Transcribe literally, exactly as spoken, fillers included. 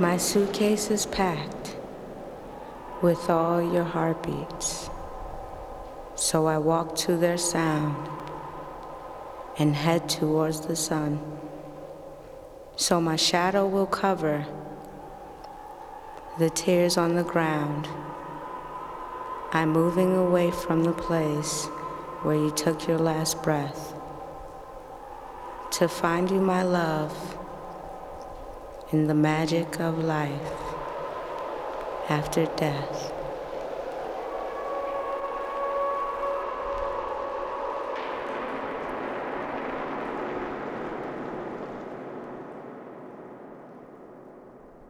My suitcase is packed with all your heartbeats, so I walk to their sound and head towards the sun. So my shadow will cover the tears on the ground. I'm moving away from the place where you took your last breath, to find you, my love, in the magic of life after death.